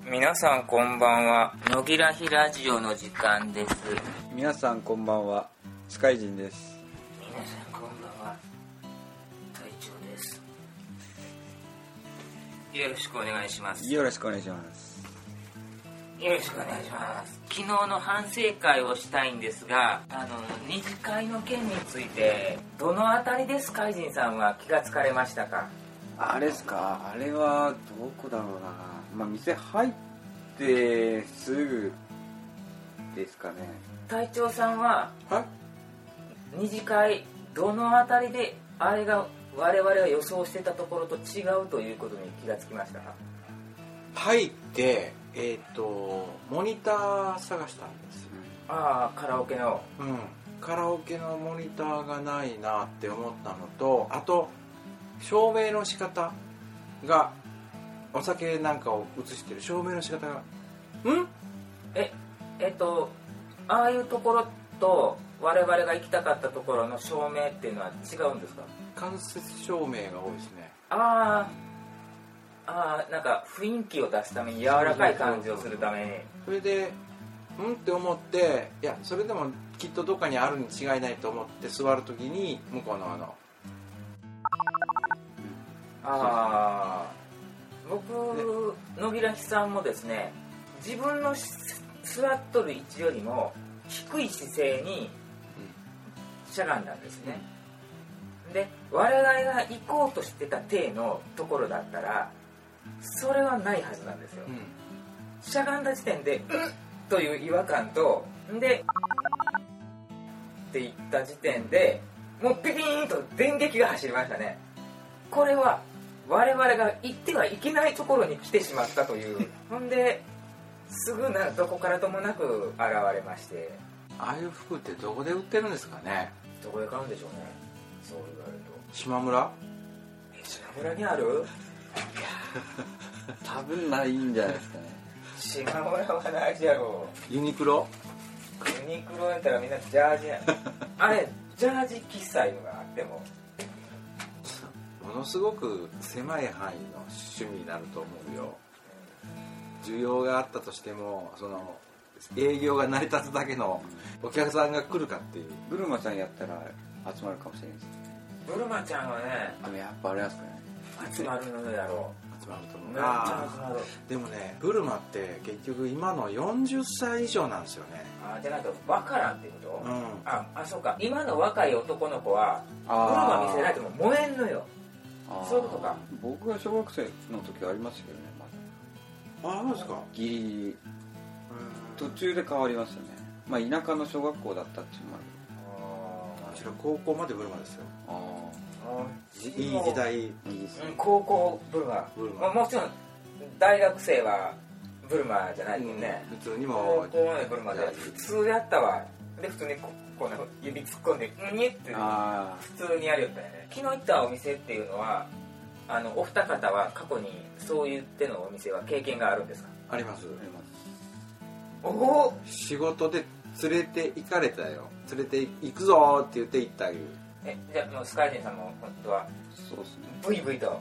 皆さんこんばんは。野木らひラジオの時間です。 皆さんこんばんは。スカイジンです。 皆さんこんばんは。隊長です。よろしくお願いします。 よろしくお願いします。 よろしくお願いします。昨日の反省会をしたいんですが、二次会の件についてどのあたりでスカイジンさんは気がつかれましたか？ あれですか？あれはどこだろうな。店入ってすぐですかね。 隊長さんは二次会どのあたりであれが我々が予想してたところと違うということに気がつきましたか？ 入ってモニター探したんですよ。 ああ、カラオケの。 カラオケのモニターがないなって思ったのと、あと照明の仕方が、お酒なんかを映してる照明の仕方がああいうところと我々が行きたかったところの照明っていうのは違うんですか？ 間接照明が多いですね。 なんか雰囲気を出すために、柔らかい感じをするために。それでって思って、いやそれでもきっとどっかにあるに違いないと思って座るときに、向こうの僕、野木らひさんもですね、自分の座っとる位置よりも低い姿勢にしゃがんだんですね。で、我々が行こうとしてた体のところだったらそれはないはずなんですよ。しゃがんだ時点でという違和感と、でって言った時点でもうピピーンと電撃が走りましたね。これは我々が行ってはいけないところに来てしまったというほんですぐどこからともなく現れまして。 ああいう服ってどこで売ってるんですかね？ どこで買うんでしょうね。そう言われると島村にある？ 多分ないんじゃないですかね。 島村はないじゃろう。ユニクロやったらみんなジャージやんあれジャージ喫茶いうのがあってもものすごく狭い範囲の趣味になると思うよ。需要があったとしても、その営業が成り立つだけのお客さんが来るかっていう。 ブルマちゃんやったら集まるかもしれないです。 ブルマちゃんはね、 でもやっぱあれですかね、 集まるのやろう。 集まると思う。 めっちゃ集まる。 でもね、ブルマって結局今の40歳以上なんですよね。 じゃないと分からんっていうこと？そうか。今の若い男の子はブルマ見せられても燃えんのよ。そういうことか。 僕が小学生の時はありましたけどね、まだ。 そうですか。 ギリギリ途中で変わりましたね。田舎の小学校だったっていうのもある。 うちら高校までブルマですよ。いい時代。いいですね。 高校ブルマ。もちろん大学生はブルマじゃないもんね。 普通にも高校までブルマで普通やったわ。で普通にこう指突っ込んでにって普通にやるよったよね。昨日行ったお店っていうのはお二方は過去にそう言ってのお店は経験があるんですか？ あります。仕事で連れて行かれたよ。連れて行くぞって言って行ったいう。 じゃあもうスカイジンさんも本当はそうですね。 ブイブイと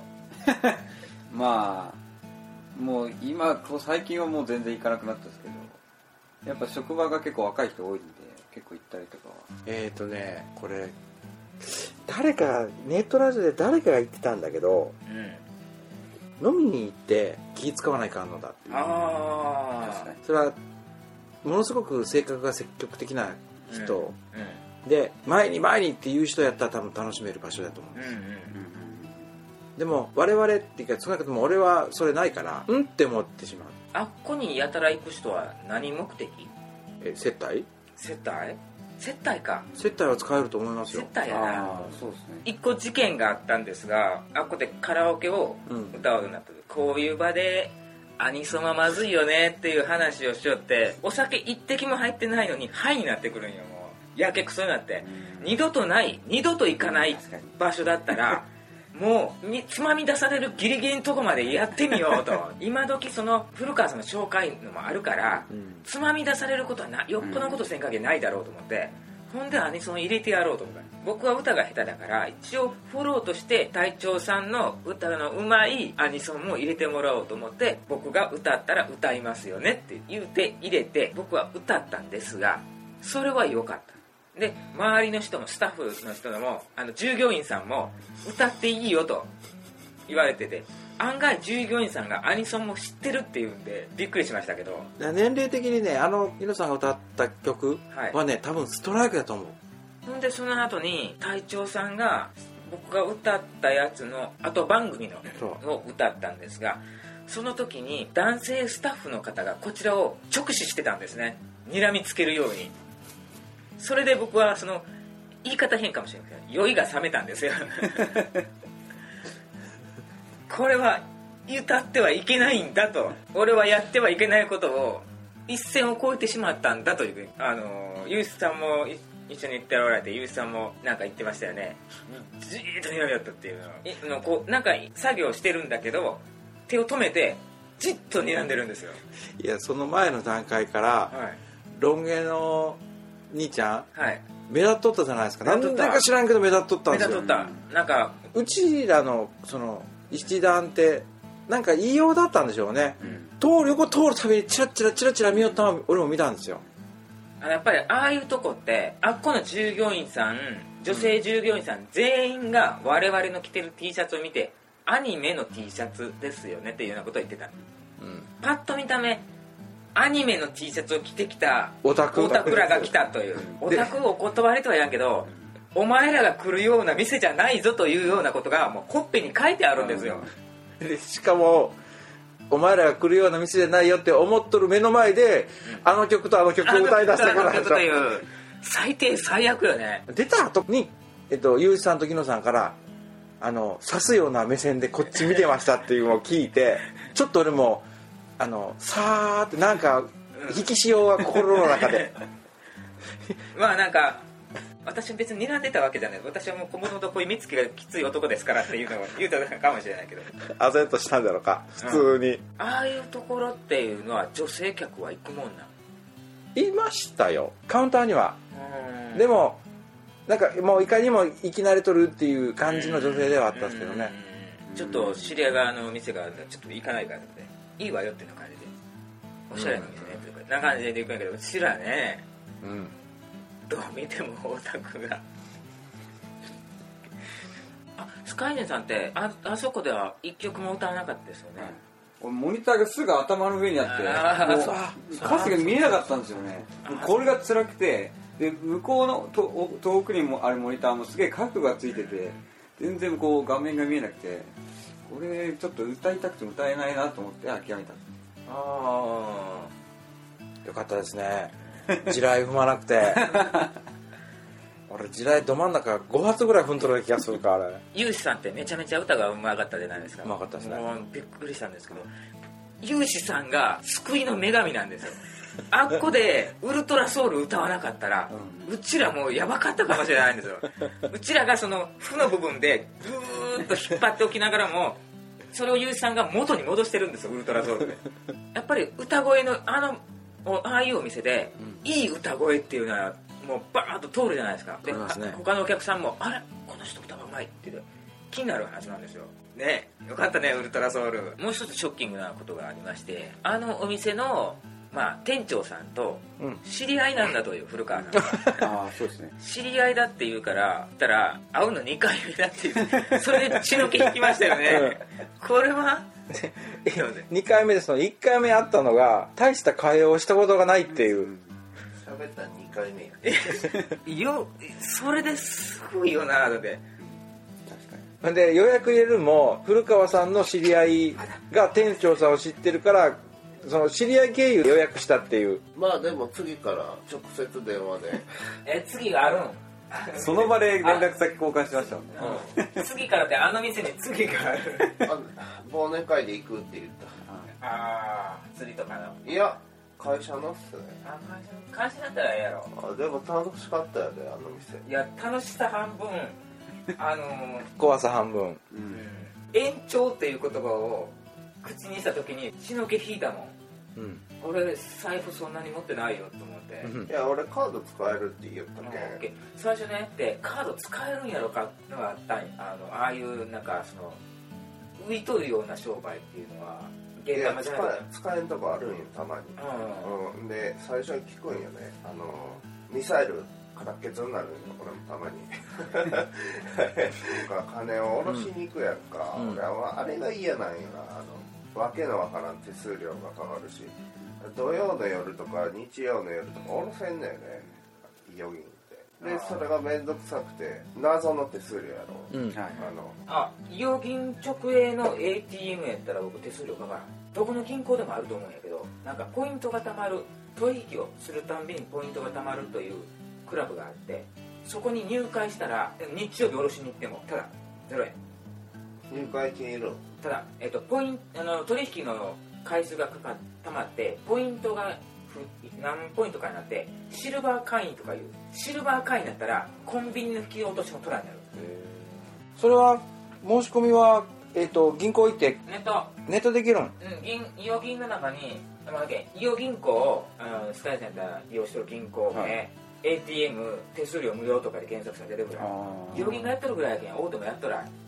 もう最近はもう全然行かなくなったんですけど、やっぱ職場が結構若い人多いんで結構行ったりとかは。 これ誰かネットラジオで誰かが言ってたんだけど、飲みに行って気使わないかんのだっていう。 確かに。 それはものすごく性格が積極的な人、で前にっていう人やったら多分楽しめる場所だと思うんですよ。でも我々っていうか少なくとも俺はそれないからって思ってしまう。 あっこにやたら行く人は何目的？ 接待か。接待は使えると思いますよ。 接待やな。 そうですね。 一個事件があったんですが、あっこでカラオケを歌うようになった。こういう場でアニソンはまずいよねっていう話をしよって、お酒一滴も入ってないのにはいになってくるんよ。もうやけくそになって、二度と行かない場所だったらもうつまみ出されるギリギリのとこまでやってみようと今時その古川さんの紹介のもあるから、つまみ出されることはよっぽどのことせんかけないだろうと思って、 ほんでアニソン入れてやろうと思った。僕は歌が下手だから一応フォローとして隊長さんの歌のうまいアニソンも入れてもらおうと思って、僕が歌ったら歌いますよねって言うて入れて僕は歌ったんですが、それは良かった。で周りの人もスタッフの人も従業員さんも歌っていいよと言われてて、案外従業員さんがアニソンも知ってるっていうんでびっくりしましたけど、 年齢的にね猪さんが歌った曲はね、多分ストライクだと思う。 ほんでその後に隊長さんが僕が歌ったやつの後番組のを歌ったんですが、その時に男性スタッフの方がこちらを直視してたんですね、睨みつけるように。それで僕はその言い方変かもしれないけど酔いが冷めたんですよこれは歌ってはいけないんだと、俺はやってはいけないことを一線を越えてしまったんだという、ユースさんも一緒に行っておられて、ユースさんもなんか言ってましたよね。じーっと睨み合ったっていうのをこうなんか作業してるんだけど手を止めてじっと睨んでるんですよ。 いやその前の段階から、はい、ロン毛の兄ちゃん、はい、目立っとったじゃないですか。なんでか知らんけど目立っとったんですよ。 目立っとった。なんかうちらのその一団ってなんか言いようだったんでしょうね、横通るたびにチラチラ見よったの俺も見たんですよ。 やっぱりああいうとこってあっこの従業員さん、女性従業員さん全員が我々の着てる T シャツを見てアニメの T シャツですよねっていうようなことを言ってた、パッと見た目アニメの T シャツを着てきたオタクらが来たという、オタクをお断りとは言わんけどお前らが来るような店じゃないぞというようなことがもうほっぺに書いてあるんですよ、 でしかもお前らが来るような店じゃないよって思っとる目の前で、あの曲とあの曲を歌い出したからでしょ。という最低最悪よね。 出た後にユージさんとギノさんから刺すような目線でこっち見てましたっていうのを聞いてちょっと俺もさーってなんか引き潮が心の中でまあなんか私別に睨んでたわけじゃない。私はもう小物とこういう目つきがきつい男ですからっていうのを言うたかもしれないけどあざとしたんだろうか普通に、 ああいうところっていうのは女性客は行くもんな。 いましたよカウンターには。でもなんかもういかにも生き慣れとるっていう感じの女性ではあったんですけどね。 ちょっと知り合い側の店がちょっと行かないからっていいわよっていう感じでおしゃれな店ねっていうな感じで行くんやけど、うちらね、どう見てもオタクがスカイネさんってあそこでは一曲も歌わなかったですよね。 モニターがすぐ頭の上にあってもう歌詞が見えなかったんですよね。これが辛くて、で向こうの遠くにもあるモニターもすげえ角がついてて全然こう画面が見えなくて、これちょっと歌いたくても歌えないなと思って諦めた。 よかったですね地雷踏まなくて俺地雷ど真ん中5発ぐらい踏んとる気がするから。あれユーシさんってめちゃめちゃ歌がうまかったじゃないですか。 うまかったですね。 もうびっくりしたんですけど、ユーシさんが救いの女神なんですよあっこでウルトラソウル歌わなかったら、うちらもうやばかったかもしれないんですようちらがその負の部分でぐーっと引っ張っておきながらもそれをユーシさんが元に戻してるんですよウルトラソウルでやっぱり歌声のああいうお店で、いい歌声っていうのはもうバーッと通るじゃないですか。で、他のお客さんもあれこの人歌がうまいって言って気になるはずなんですよね。よかったねウルトラソウル。もう一つショッキングなことがありまして、お店の店長さんと知り合いなんだという古川さんがそうですね、 知り合いだって言うから言ったら会うの2回目だっていうそれで血の気引きましたよねこれは 2回目ですの1回目会ったのが大した会話をしたことがないっていう喋ったら2回目それですごいよなだって確かに。で予約入れるも古川さんの知り合いが店長さんを知ってるからその知り合い経由で予約したっていう。 まあでも次から直接電話で次があるんその場で連絡先交換しましたもんね次からって店に次がある忘年会で行くって言った。 釣りとかのいや会社のっすね。 会社だったらええやろ。 でも楽しかったよね店。 いや楽しさ半分怖さ半分、 延長っていう言葉を口にした時に血の気引いたもん俺財布そんなに持ってないよと思って、 いや俺カード使えるって言ったけ、 最初ねってカード使えるんやろかってのがあったんや。ああいうなんかその浮いとるような商売っていうのは現場じゃない使えんとこあるんよたまに、で最初に聞くんよね、ミサイル空っけつになるんよ俺もたまに金を下ろしに行くやんか、俺はあれが嫌なんよな、わけのわからん手数料がかかるし、土曜の夜とか日曜の夜とか下ろせんねんよね、イオギンってでそれがめんどくさくて謎の手数料やろ、 イオギン直営の ATM やったら僕手数料かからん。どこの銀行でもあると思うんやけど、なんかポイントがたまる、取引をするたんびにポイントがたまるというクラブがあって、そこに入会したら日曜日下ろしに行ってもただ0円。 入会金いる。 ただ、ポイント取引の回数がたまってポイントが何ポイントかになってシルバー会員とかいう、シルバー会員だったらコンビニの引き落としも取らになる。 それは申し込みは、銀行行ってネットできるん？ イオ銀の中にイオ銀行をスカイセンター利用してる銀行名、ATM 手数料無料とかで検索されてるぐらい。イオ銀がやってるぐらいやけん大手もやっとらん。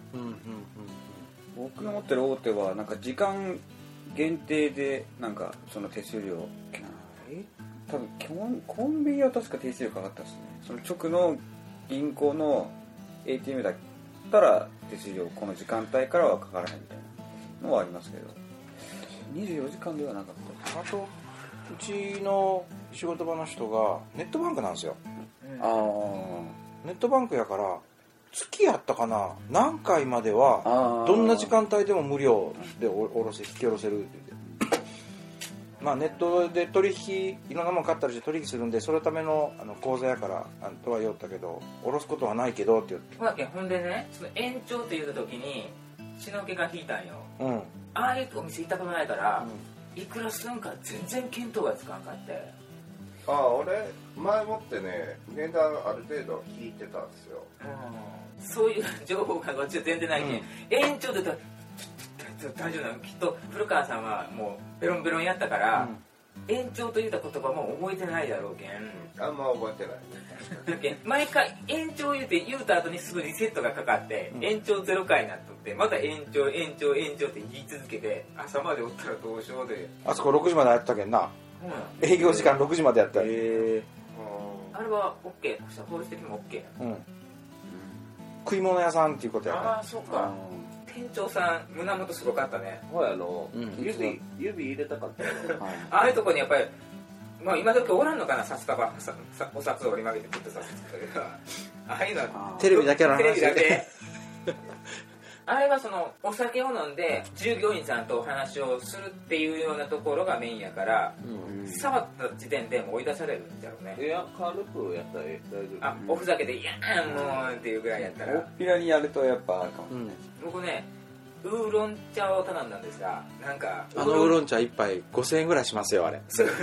僕が持ってる大手はなんか時間限定でなんかその手数料、多分コンビニは確か手数料かかったですね。その直の銀行の ATM だったら手数料この時間帯からはかからないみたいなのはありますけど、24時間ではなかった。 あとうちの仕事場の人がネットバンクなんですよ、ネットバンクやから月やったかな、何回まではどんな時間帯でも無料で引き下ろせるって言ってまあネットで取引いろんなもの買ったりして取引するんで、そのための口座やからとは言おったけど下ろすことはないけどって言って、 ほんでね、その延長って言った時に血の気が引いたんよ、ああいうお店行ったことないから、いくらするんか全然見当がつかんかって。 俺前もってね値段ある程度引いてたんですよ、 そういう情報がこっちは全然ないけん、延長で言ったら大丈夫なの。きっと古川さんはもうベロンベロンやったから、延長と言った言葉も覚えてないだろうけん、 あんま覚えてないだけん毎回延長言うた後にすぐリセットがかかって、延長0回になっとってまた延長って言い続けて朝までおったらどうしようで、 あそこ6時までやったけんな、営業時間6時までやった。 あれは OK、法律的にも OK な、 食い物屋さんっていうことやから。 ああそうか、店長さん胸元すごかったね。 指入れたかったよああいうとこにやっぱりまあ今時おらんのかな、札束お札を折り曲げてプッとさせてたけど、ああいうのはテレビだけの話。 テレビだけあれはそのお酒を飲んで従業員さんとお話をするっていうようなところがメインやから、触った時点でもう追い出されるんだろうね。 いや軽くやったら大丈夫。 おふざけで「いやーもう」っていうぐらいやったら、 大っぴらにやるとやっぱあるかもしれない、 僕ねウーロン茶を頼んだんですが、なんかウーロン茶1杯5000円ぐらいしますよあれ。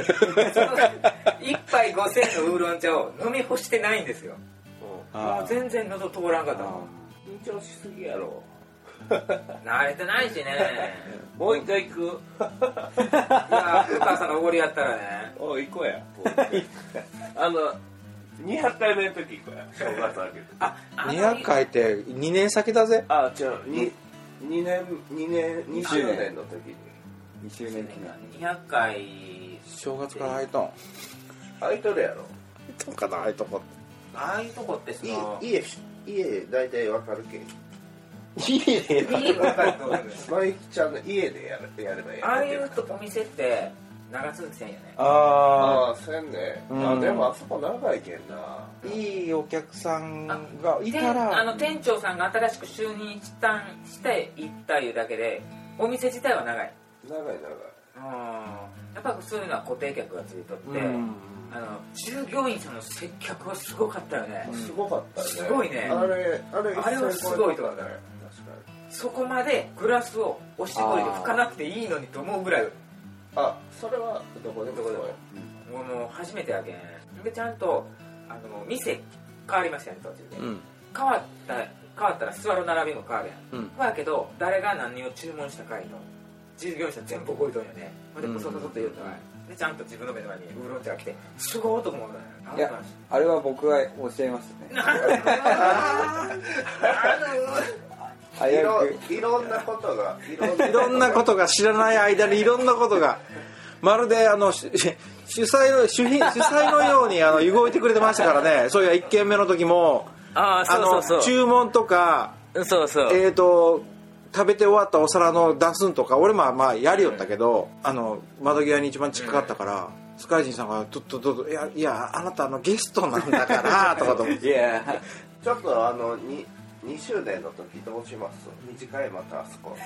1杯5000円のウーロン茶を飲み干してないんですよ。もう全然喉通らんかったもん。 緊張しすぎやろ。 慣れてないしね。 もう一回行く。 いやお母さんがおごりやったらね。 行こうや。200回目の時行こうや。正月明けて。 200回って2年先だぜ。 違う。2周年の時に。 2周年記念。 200回。 正月から空いとん。 空いとるやろ。 空いとんかな、ああいうとこ。 ああいうとこってその家大体わかるけん。 家で分かると思うんです。 マイキちゃんの家でやればいい。 ああいうお店って長続きせんよね。 せんね。でもあそこ長いけんな。 いいお客さんがいたら、 店長さんが新しく就任して行ったいうだけでお店自体は長い。 長い。 やっぱそういうのは固定客がついとって、従業員さんの接客はすごかったよね。 すごかったね。 すごいね。あれはすごいと思ったね。そこまでグラスをおしぼりで拭かなくていいのにと思うぐらい。 それはどこでもそうや。 もう初めてやけん。でちゃんと店変わりましたね途中で。変わったら座る並びも変わるやん。だけど誰が何を注文したかいの従業員さん全部覚えとんよね。でコソコソって言うと、でちゃんと自分の目の前にウーロン茶が来てすごいと思うのよ。 いやあれは僕が教えますね。 いろんなことがいろんなことが知らない間にいろんなことがまるで主催のように動いてくれてましたからね。そういう1軒目の時も注文とか食べて終わったお皿の出すんとか俺もまあやりよったけど、窓際に一番近かったから、スカイジンさんがどういやあなたゲストなんだからとかと思っていやちょっと2周年の時どうします？短いまたあそこ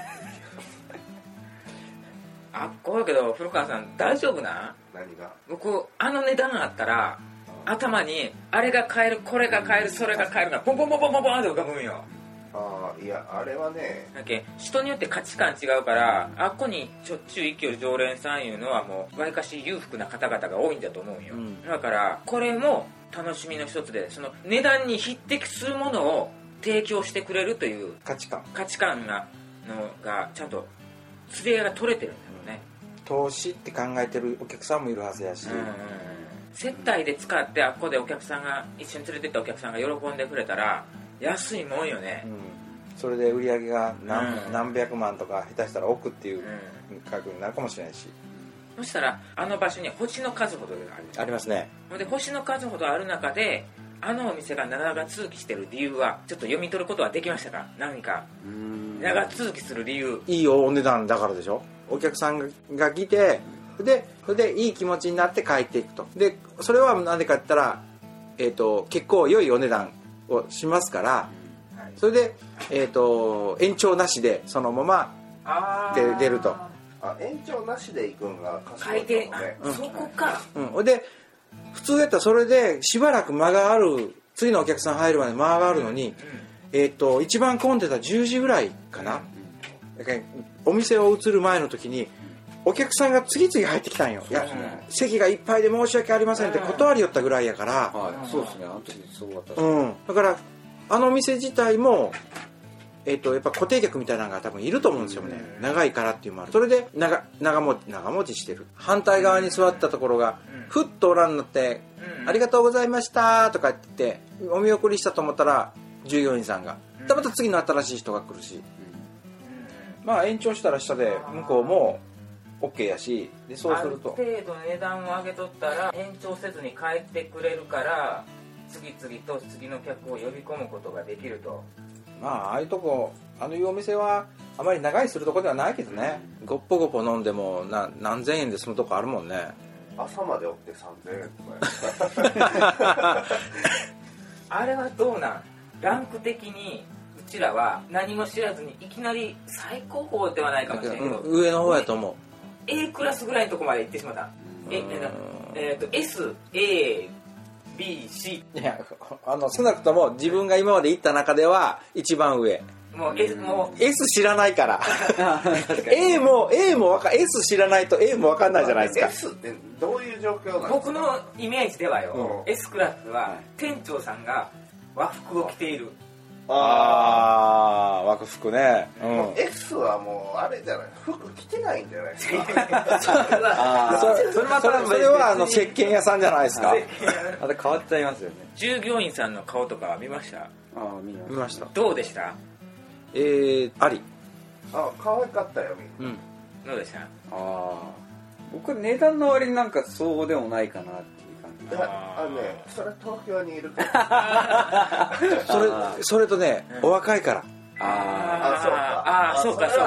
あっこだけど古川さん大丈夫な？ 何が？ 僕値段あったら頭にあれが買えるこれが買えるそれが買えるがポンポンポンポンポンポンって浮かぶんよ。 いやあれはねだけ人によって価値観違うからあっこにしょっちゅう行きよる常連さんいうのはもうわりかし裕福な方々が多いんだと思うんよ、だからこれも楽しみの一つでその値段に匹敵するものを提供してくれるという価値観がちゃんと釣り合いが取れてるんだろうね。 投資って考えてるお客さんもいるはずやし、 接待で使ってあっこでお客さんが一緒に連れてったお客さんが喜んでくれたら安いもんよね、 それで売り上げが何百万とか下手したら億っていう価格になるかもしれないし、 そしたら場所に星の数ほどがありますね。 で星の数ほどある中でお店が長続きしてる理由はちょっと読み取ることはできましたか？何か長続きする理由。いいお値段だからでしょ。お客さんが来てそれでいい気持ちになって帰っていくと。でそれは何でかって言ったら、結構良いお値段をしますから、それで、延長なしでそのまま出ると。 延長なしで行くんが回転、そこか。 で普通やったらそれでしばらく間がある、次のお客さん入るまで間があるのに、一番混んでた10時ぐらいかな、お店を移る前の時にお客さんが次々入ってきたんよ。いや、席がいっぱいで申し訳ありませんって断りよったぐらいやから、 そうですね、あの時そうだった、 だからお店自体もやっぱ固定客みたいなのが多分いると思うんですよね。長いからっていうのもある。それで長持ちしてる。反対側に座ったところがふっとおらんなってありがとうございましたとかって言ってお見送りしたと思ったら従業員さんがまた次の新しい人が来るし、まあ延長したら下で向こうも OK やし、でそうするとある程度値段を上げとったら延長せずに帰ってくれるから次々と次の客を呼び込むことができると。 まあああいうとこいうお店はあまり長居するとこではないけどね、ごっぽごっぽ飲んでも何千円で済むとこあるもんね。 朝までおって3000円とかあれはどうなん？ランク的にうちらは何も知らずにいきなり最高峰ではないかもしれないけど、 上の方やと思う。 A クラスぐらいのとこまで行ってしまった。S、A、B、C。 いや少なくとも自分が今まで行った中では一番上。 もう S 知らないから。A もS 知らないと A も分かんないじゃないですか。 S ってどういう状況なんですか？ 僕のイメージではよ、S クラスは店長さんが和服を着ている。 和服ね、 S はもうあれじゃない、服着てないんじゃないですか。 それは石鹸屋さんじゃないですか。 また変わっちゃいますよね。 従業員さんの顔とかは見ました？ 見ました。 どうでした？ あり。 可愛かったよみんな。 どうでした？ 僕値段の割になんかそうでもないかなっていう感じ。 それ東京にいるからそれとね、お若いから。 そうか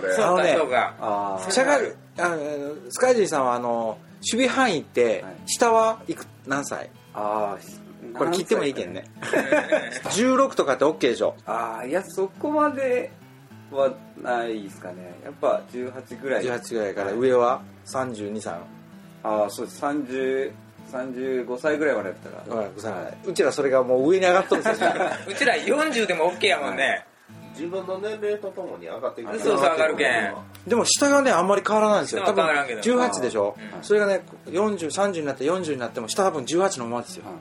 スカイジーさんは守備範囲って下はいく何歳？これ聞いてもいいけんね。16とかって OK でしょ？ いやそこまではないですかね。やっぱ18ぐらい。 18ぐらいから上は32、3。 そうです。35歳ぐらいまでやったら、 うちらそれがもう上に上がっとるんですよ。 うちら40でも OK やもんね。 自分の年齢とともに上がっていく。 そう上がるけん。 でも下がねあんまり変わらないんですよ。多分18でしょ。それがね30になって40になっても下は多分18のままですよ。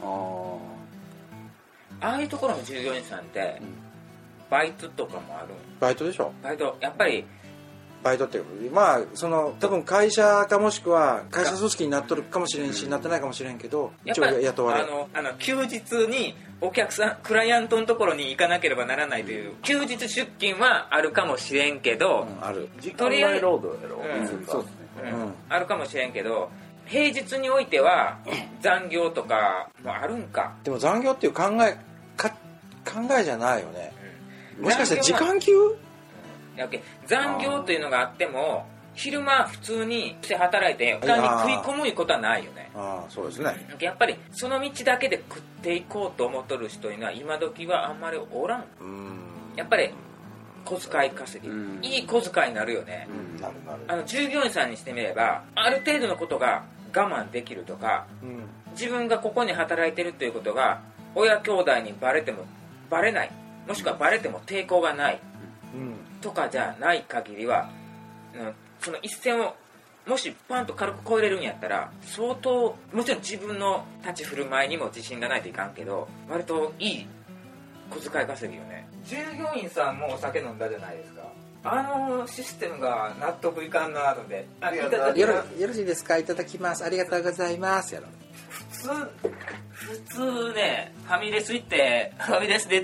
ああいうところの従業員さんってバイトとかもある？ バイトでしょ。 バイトやっぱりバイトってまあその多分会社かもしくは会社組織になっとるかもしれんし、なってないかもしれんけど、 やっぱり雇われ休日にお客さんクライアントのところに行かなければならないという休日出勤はあるかもしれんけど、 ある時間外労働やろ、 そうですね。 あるかもしれんけど、平日においては残業とかもあるんか。 でも残業っていう考えじゃないよね、もしかして時間給やけ残業というのがあっても昼間普通に働いて他に食い込むことはないよね。 ああそうですね。 やっぱりその道だけで食っていこうと思っとる人には今時はあんまりおらん。やっぱり小遣い稼ぎ、いい小遣いになるよね。なる従業員さんにしてみればある程度のことが我慢できるとか、自分がここに働いてるということが親兄弟にバレてもバレない、もしくはバレても抵抗がない、とかじゃない限りは、その一線をもしパンと軽く超えれるんやったら相当、もちろん自分の立ち振る舞いにも自信がないといかんけど割といい小遣い稼ぎよね。従業員さんもお酒飲んだじゃないですか。システムが納得いかんなとで、 よろしいですか、いただきます、ありがとうございますやろ。 普通ね、ファミレス行ってファミレスで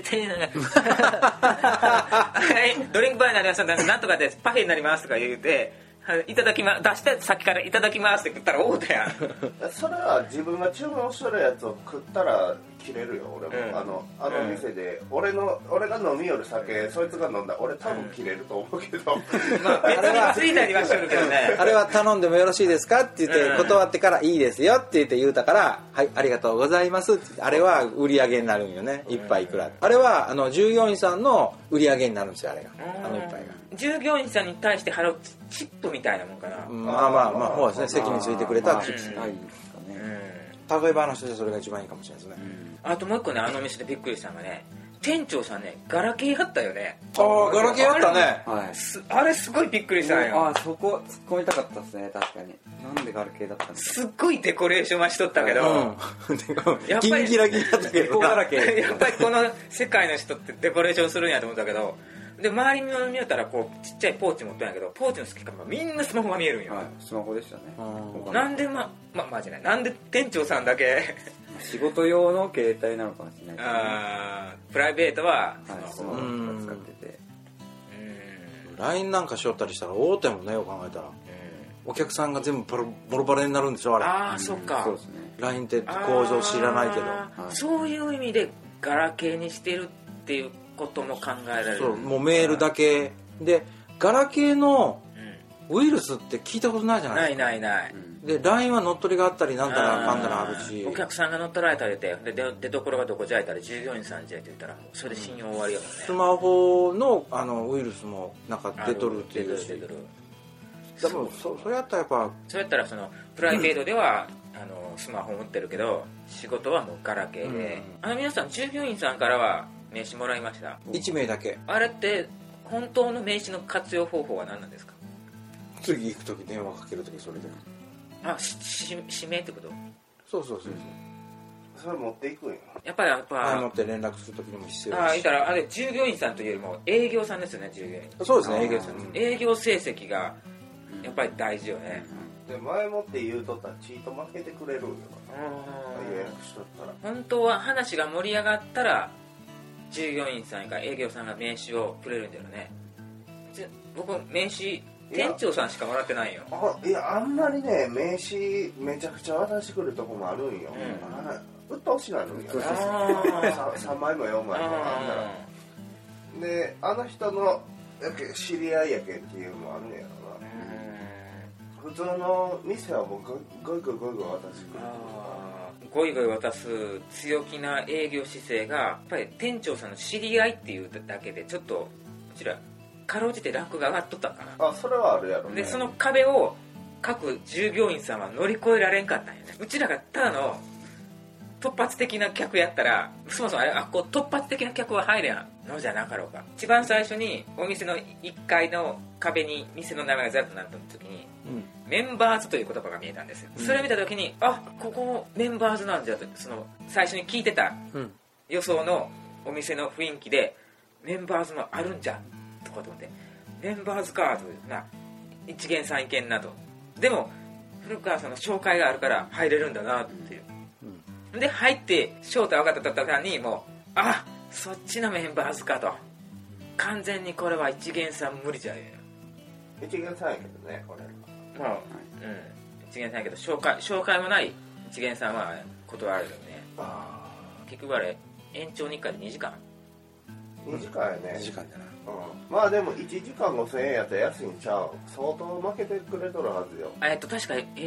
ドリンクバーになりますなんとかでパフェになりますとか言うて、いただきます出して先からいただきますって食ったら大手やん。 それは自分が注文してるやつを食ったら切れるよ俺も、あの店で俺が飲みよる酒そいつが飲んだ俺多分切れると思うけどまあ別についたりはしてるけどねあれは頼んでもよろしいですかって言って断ってからいいですよって言うたからはいありがとうございますって言ってあれは売り上げになるんよね。一杯いくら、あれは従業員さんの売り上げになるんですよ、あれが一杯が従業員さんに対して払うチップみたいなもんかな。 まあそうですね、席についてくれたチップ、 近いですかね。 例えばとしてそれが一番いいかもしれないですね。 あともう一個ね、店でびっくりしたのがね、店長さんねガラケーやったよね。 ああガラケーやったね。 あれすごいびっくりしたんよ。 そこ突っ込みたかったですね。確かになんでガラケーだったんですか。 すっごいデコレーションはしとったけど、 やっぱりギンギラギンだったけどやっぱりこの世界の人ってデコレーションするんやと思ったけど、で周りに見えたらこうちっちゃいポーチ持ってんやけど、ポーチの隙間みんなスマホが見えるんよ。 スマホでしたね。 なんでじゃない、なんで店長さんだけ仕事用の携帯なのかもしれないですね。 プライベートはスマホを使ってて、 LINE なんかしよったりしたら大手もね、よく考えたらお客さんが全部ボロボロになるんでしょ、あれ。 ああそっか。 そうですね。 LINE って工場知らないけど、 そういう意味でガラケーにしてるっていうことも考えられる。 そうもうメールだけで、ガラケーのウイルスって聞いたことないじゃないですか。 ないで LINE は乗っ取りがあったりなんたらかんたらあるし、 お客さんが乗っ取られたりで出所がどこじゃいたり従業員さんじゃいって言ったらもうそれで信用終わりやもんね。 スマホのウイルスもなんか出とるっていうし、でもそれやったらやっぱそうやったらそのプライベートでは、スマホ持ってるけど仕事はもうガラケーで、皆さん従業員さんからは名刺もらいました。 1名だけ。 あれって本当の名刺の活用方法は何なんですか。 次行く時電話かける時それで、 指名ってこと。 そうそれ持っていくんよ。 やっぱ持って連絡する時にも必要だし、 し、 だからあれ従業員さんというよりも営業さんですよね。従業員、 そうですね、営業さん、 営業成績がやっぱり大事よね。 で前もって言うとったらチート負けてくれるんよな。予約しとったら本当は話が盛り上がったら従業員さんか営業さんが名刺をくれるんだよね。僕名刺店長さんしかもらってないよ。 いやあんまりね名刺めちゃくちゃ渡してくるとこもあるんよ。うっとうしなるんよね。3枚も4枚もあったら。であの人の知り合いやけんっていうのもあるんやろな。普通の店はもうゴイゴイ渡してくる。 ゴイゴイ渡す強気な営業姿勢がやっぱり店長さんの知り合いっていうだけでちょっとうちらかろうじてランクが上がっとったかな。 それはあるやろね。 でその壁を各従業員さんは乗り越えられんかったんよね。うちらがただの突発的な客やったらそもそもこう突発的な客は入れんのじゃなかろうか。一番最初にお店の1階の壁に店の名前がずらっとなった時に、メンバーズという言葉が見えたんですよ。それを見た時にここメンバーズなんじゃと、その最初に聞いてた予想のお店の雰囲気でメンバーズもあるんじゃとかと思って、メンバーズカードな一元さんいけんなと。でも古川さんの紹介があるから入れるんだなっていう、で入って正体分かった途端にもうそっちのメンバーズかと、完全にこれは一元さん無理じゃねえ。一元さんやけどねこれ一元さんやけど紹介もない一元さんは断られるよね。結局あれ延長2回で2時間 2時間やね。 2時間だな。 まあでも1時間5000円やったら安いんちゃう。相当負けてくれとるはずよ。 確か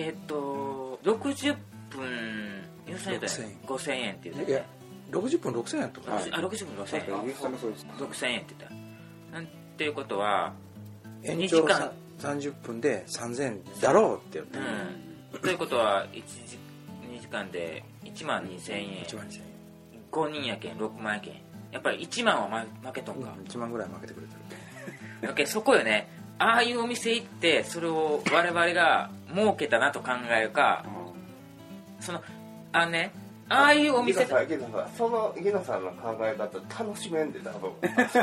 60分5000円って言ってたね。 60分6000円やったかな。 60分6000円6000円って言ったなんていうことは延長30分で3000円だろうって言って、 ということは2時間で1万2000円5人やけん6万やけんやっぱり1万は負けとんか、 1万ぐらい負けてくれてるだけどそこよね。ああいうお店行ってそれを我々が儲けたなと考えるか、ああいうお店ギノさんそのギノさんの考え方楽しめんで多分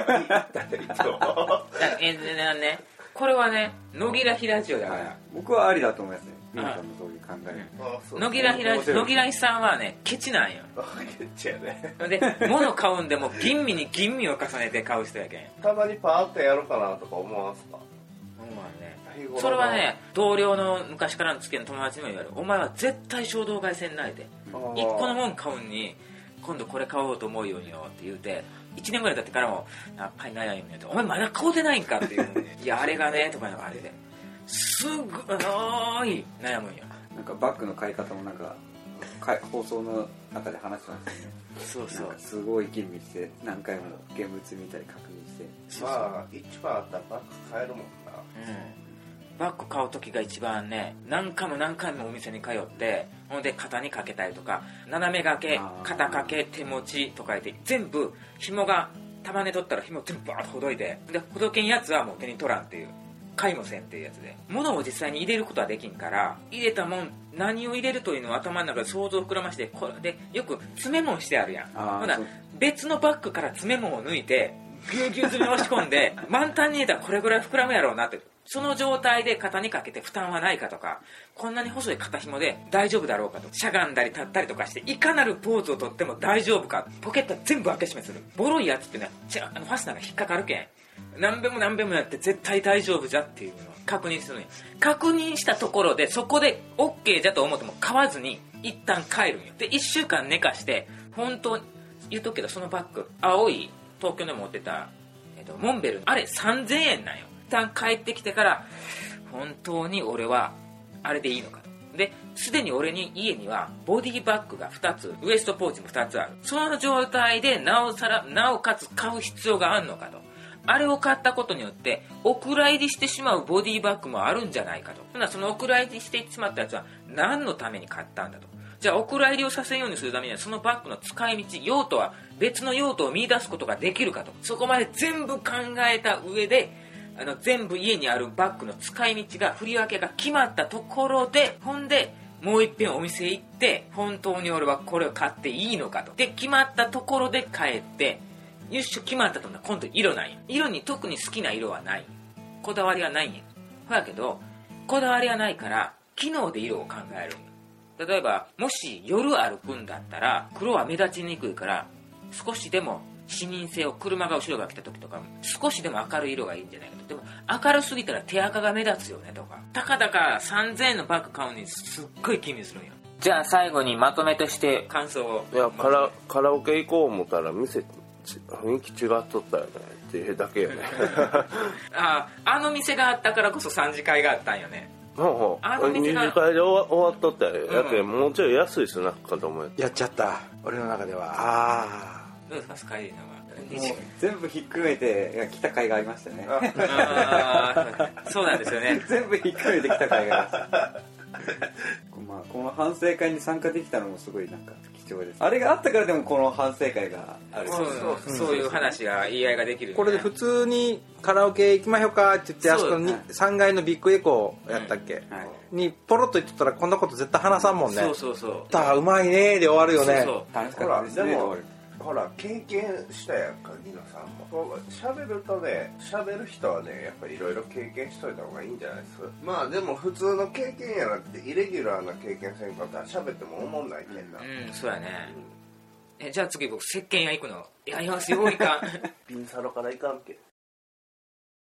これはね野木らひラジオだから、 僕はありだと思いますね。皆さんのそういう考え。 野木らひさんはねケチなんよ。 ケチやね。 で物買うんでも吟味に吟味を重ねて買う人やけん。 たまにパーッとやるかなとか思わんすか。 それはね同僚の昔からの付き合いの友達にも言われる。お前は絶対衝動買いせんないで一個のもん買うに今度これ買おうと思うようによって言うて1年ぐらい経ってからもやっぱり悩みよってお前まだ買うてないんかっていうのにいやあれがねとかいうのがあれですごい悩むんよ。 なんかバッグの買い方もなんか放送の中で話してましたね。 そうすごい吟味して何回も現物見たり確認してまあ一番あったらバッグ買えるもんな。 バッグ買う時が一番ね何回もお店に通ってほんで肩にかけたりとか斜め掛け肩掛け手持ちとか言って全部紐が束ね取ったら紐全部バーッとほどいてでほどけんやつはもう手に取らんっていう買いもせんっていうやつで物を実際に入れることはできんから入れたもん何を入れるというのを頭の中で想像を膨らましてこれでよく詰め物してあるやん。ほな別のバッグから詰め物を抜いてギューギュー詰め押し込んで満タンに入れたらこれぐらい膨らむやろうなってその状態で肩にかけて負担はないかとかこんなに細い肩紐で大丈夫だろうかとしゃがんだり立ったりとかしていかなるポーズをとっても大丈夫かポケット全部開け閉めするボロいやつってねファスナーが引っかかるけん何べもやって絶対大丈夫じゃっていうのを確認するんや。確認したところでそこで OK じゃと思っても買わずに一旦帰るんよ。で1週間寝かして本当に言うとくけどそのバッグ青い東京で持ってた、モンベルあれ3000円なんよ。一旦帰ってきてから本当に俺はあれでいいのかと。ですでに俺に家にはボディバッグが2つウエストポーチも2つある。その状態でなおかつ買う必要があるのかと。あれを買ったことによってお蔵入りしてしまうボディバッグもあるんじゃないかと。ほなそのお蔵入りしてしまったやつは何のために買ったんだと。じゃあお蔵入りをさせんようにするためにはそのバッグの使い道用途は別の用途を見出すことができるかと。そこまで全部考えた上で全部家にあるバッグの使い道が振り分けが決まったところでほんでもう一遍お店行って本当に俺はこれを買っていいのかと。で決まったところで帰ってよし決まったと思ったら今度色ない。色に特に好きな色はない。こだわりはないんや。だけどこだわりはないから機能で色を考えるんや。例えばもし夜歩くんだったら黒は目立ちにくいから少しでも視認性を車が後ろが来た時とか少しでも明るい色がいいんじゃないかと。でも明るすぎたら手赤が目立つよねとかたかだか3000円のバッグ買うのにすっごい気にするんよ。じゃあ最後にまとめとして感想を。 いやカラオケ行こう思ったら店雰囲気違っとったよねっていうだけよねあの店があったからこそ3次会があったんよね。 2次会で終わっとったよ、やけんもうちょい安いスナックかと思う。 やっちゃった俺の中では。 どうですかスカイリーのはもう全部ひっくるめて来た甲斐がありましたねそうなんですよね全部ひっくるめて来た甲斐がありましたまあ、この反省会に参加できたのもすごいなんか貴重です。あれがあったからでもこの反省会がある。 そういう話が言い合いができる、ね、 これで普通にカラオケ行きましょうかって言ってあそこに3階のビッグエコーやったっけ、にポロッと言ってたらこんなこと絶対話さんもんね。 そううまいねーで終わるよね。 楽しかったですね。でもほら経験したやんかニノさんも。こう喋るとね、喋る人はねやっぱりいろいろ経験しといた方がいいんじゃないですか。まあでも普通の経験やなくてイレギュラーな経験せんかったら喋っても思んないけんな。 そうやね。じゃあ次僕石鹸屋行くの。いやいやすごいか。 ピンサロから行かんけ。